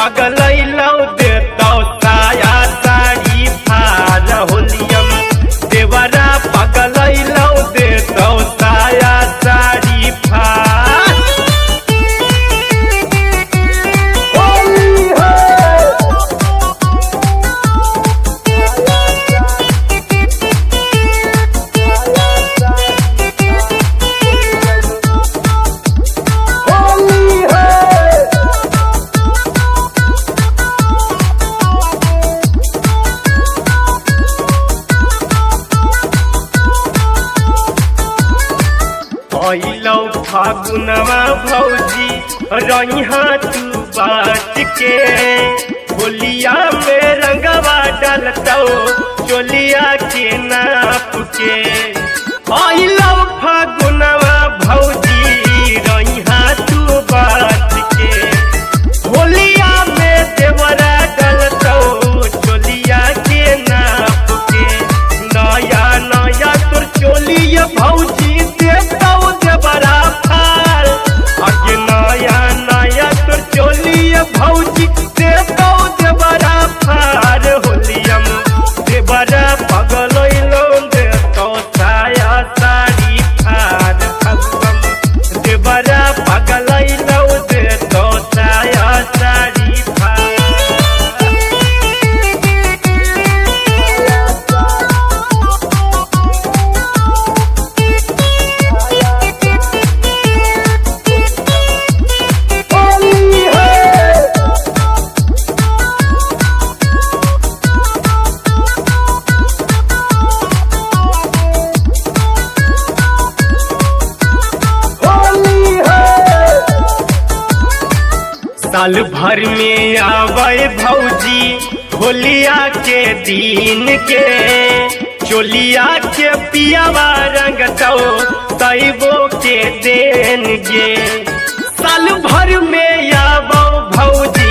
पगलैलौ देतौ साया साड़ी फार होलिया में देवरा पगलैलौ देतौ साया साड़ी फार। अइलौ फागुनवा भौजी रहिहा तू बात के होलिया में रंगवा डालतौ चोलिया के नाप के। अइलौ फागुनवा भौजी रहिहा तू बात के होलिया में देवरा डालतौ चोलिया के नाप के। नया नया तोर चोलिया भौजी बड़ा फार आगे नया नया तो चोलिया भौजी देतौ देवरा फार होलिया में देवरा पगलैलौ देतौ साया साड़ी फार फगुआ में देवरा पगलैलौ देतौ साया साड़ी फार। साल भर में आवे भौजी होलिया के दिन के चोलिया के पियावा रंगतौ तैबो के देन गे। साल भर में आवो भौजी